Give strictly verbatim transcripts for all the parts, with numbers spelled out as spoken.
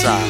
side.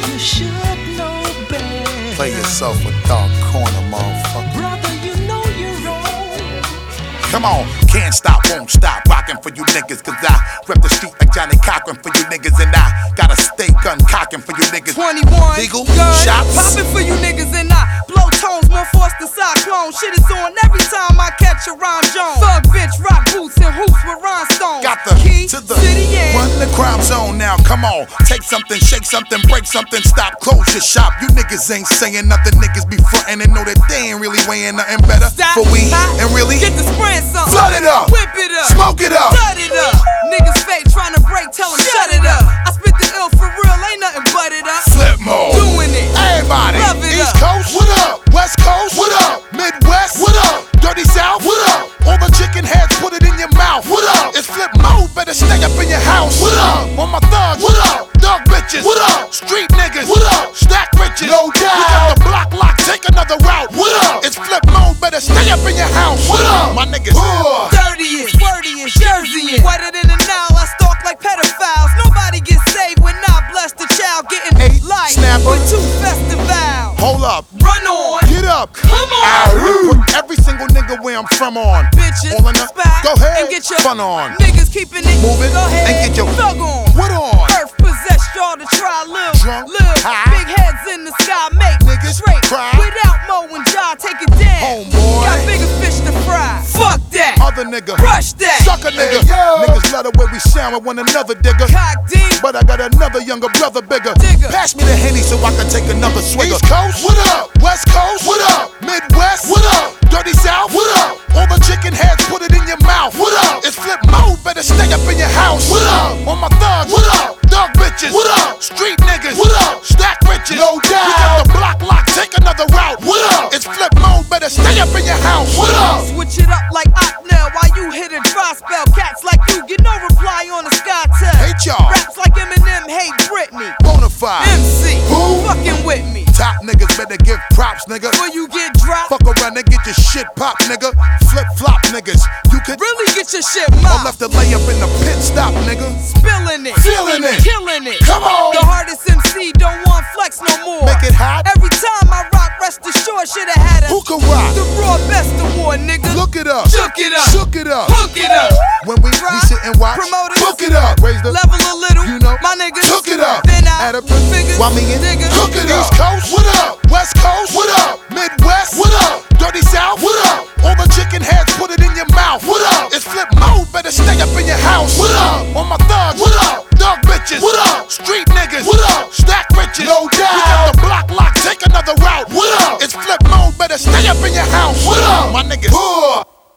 Play yourself a dark corner, motherfucker. Brother, you know you're wrong. Come on, can't stop, won't stop, rockin' for you niggas. Cause I rep the street like Johnny Cochran for you niggas. And I got a stay gun cockin' for you niggas. twenty-one, legal gun, shots, poppin' for you niggas. And I blow tones, more force than cyclone. Shit is on every time I catch a rhyme Jones. Thug bitch, rock boots and hoops with rhinestones. got the key to the city in. run the crime zone now, come on. Take something, shake something, break something, stop, close your shop. You niggas ain't saying nothing, niggas be frontin' and know that they ain't really weighing nothing better. Stop, for we stop, and really get the spraying something. flood it up, Whip it up, smoke it up, flood it up. Niggas fake trying to break, tell them shut it up. I spit the ill for real, ain't nothing but it up. flip mode, Doing it, everybody, love it East up. Coast, what up? West Coast, what up? Midwest, what up? Dirty South, what up? All the chicken heads, put it in your mouth, what up? It's flip mode, better stay up in your house, what up? On my thugs, what up? Dog bitches, what up? Street niggas, what up? Stack riches, no doubt. We got the block lock, take another route, what up? It's flip mode, better stay up in your house, what up? My niggas, uh. Dirtiest, wordiest, Jersey, wetter than the Nile. I stalk like pedophiles. Nobody gets saved when I bless the child getting Eight light snapper. with two festivals. Hold up, Run on, get up, come on, put every single nigga where I'm from on. bitches. All in the, spot go ahead, and get your fun on. niggas keeping it. Move it Go ahead and get your thug on. What on? Earth possessed y'all to try live, Drunk, live. high. Big heads in the sky make Niggas straight cry. without Mo and Ja take it down. Homeboy. Got bigger fish to fry. Fuck that. Other nigga, Rush that. sucker nigga. Hey, yo. Niggas love the way we sound with one another, digger. Cock deep. But I got another younger brother bigger. Digger. Pass me the Henny so I can take another swigger. East Coast, what up? West Coast, what up? Midwest, what up? Dirty South, what up? All the chicken heads, put it in your mouth, what up? It's flip mode, better stay up in your house, what up? On my thugs, what up? Dog bitches, what up? Street niggas, what up? Stack riches, No doubt. We got the block lock, take another route, what up? It's flip mode, better stay up in your house, what up? Switch it up like Otnell while you hit a dry spell. Cats like you get no reply on the sky tell. Hate y'all. Raps like Eminem hate Britney. Bonafide. M C, Who? fucking with me. Top niggas better give props, nigga. Before you get dropped, Fuck around and get your shit pop, nigga. Flip flop niggas. You could really get your shit or mopped. left to lay up in the pit stop, nigga. Spilling it, Feeling it. killing it. Come on. The hardest M C don't want flex no more. Make it hot. Every time I rock, rest assured, shoulda had a Who can rock? the raw best award, nigga. Look it up. Shook it up. Shook it up. Hook it up. When we, we Rock. sit and watch, Promoters. book it up. Raise the Level a little, You know. my niggas Took it up. Then I Add up figures, Why me and niggas, Hook it up. East Coast, what up? West Coast, what up? Midwest, what up? Dirty South, what up? All the chicken heads, put it in your mouth, what up? It's flip mode, better stay up in your house, what up? On my thugs, what up? Dog bitches, what up? Street niggas, what up? Stack riches, No doubt. We got the block lock, take another route, what up? It's flip mode, better stay up in your house, what up? My niggas.